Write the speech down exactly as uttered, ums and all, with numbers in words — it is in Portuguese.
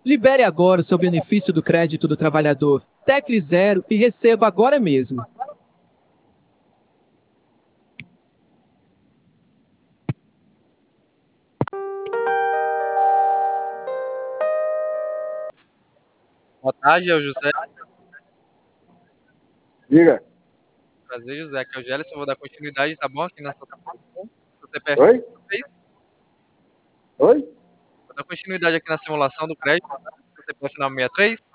Libere agora o seu benefício do crédito do trabalhador. Tecle zero e receba agora mesmo. Boa tarde, é o José. Diga. Prazer, José. Aqui é o Gélis. Vou dar continuidade, tá bom? Aqui na sua simulação. Do C P F Oi? fez. Oi? Vou dar continuidade aqui na simulação do crédito. Do C P F final sessenta e três.